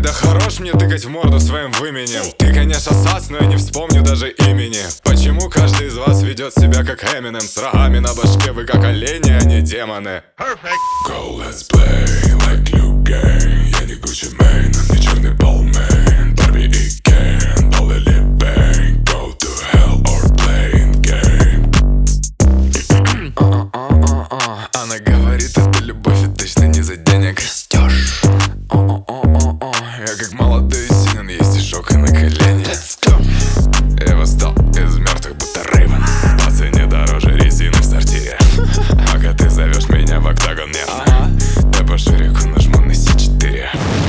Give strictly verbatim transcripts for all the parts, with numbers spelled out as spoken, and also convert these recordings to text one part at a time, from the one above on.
да хорош мне тыкать в морду своим выменем. Ты, конечно, сас, но я не вспомню даже имени. Почему каждый из вас ведет себя как Эминем? С рогами на башке вы как олени, а не демоны. Perfect. Go, let's play like Liu Kang. Я не Gucci Mane, но не черный Balmain. Барби и Кен, Бал или Бэнг. Go to hell or play in game. Она говорит, это любовь и точно не за денег. Я как молодой синен, есть стишок и на колени. Я восстал из мертвых, будто Рейвен. По цене дороже резины в сортире. Пока ты зовешь меня в октагон нервно, я по ширику нажму на Си четыре.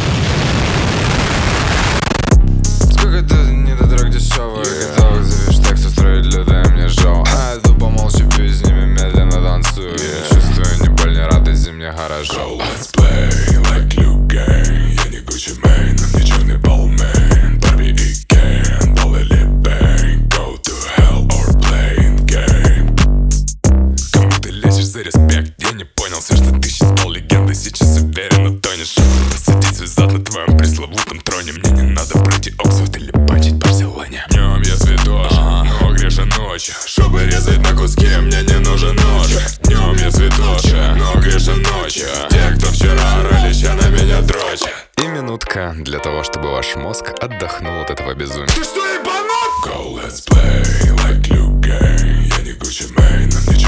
Сколько это недотрог дешевый. Я готов за бифштекс устроить людей, мне жал. А я тупо молча пью, с ними медленно танцую. Я чувствую ни боль, ни радость, мне хорошо. Go, let's play like Liu Kang. Я не Gucci Mane, но не черный Balmain. Барби и Кен, Бал или Бэнг. Go to hell or play in game. Кому ты лезешь за респект? Я не понял все, что ты считал легендой. Сейчас уверенно тонешь. Посадить свой зад на твоем пресловутом троне. Мне не надо пройти Оксфорд или бачить в Барселоне. Днем я святош, ага, но грешен ночью. Чтобы резать на куски, мне не нужен нож. Днем я святош, но грешен ночью. Те, кто вчера орали, ща на меня дрочат. И минутка для того, чтобы ваш мозг отдохнул от этого безумия. Ты что, ебанут? Go, let's play like Liu Kang. Я не Gucci Mane, но не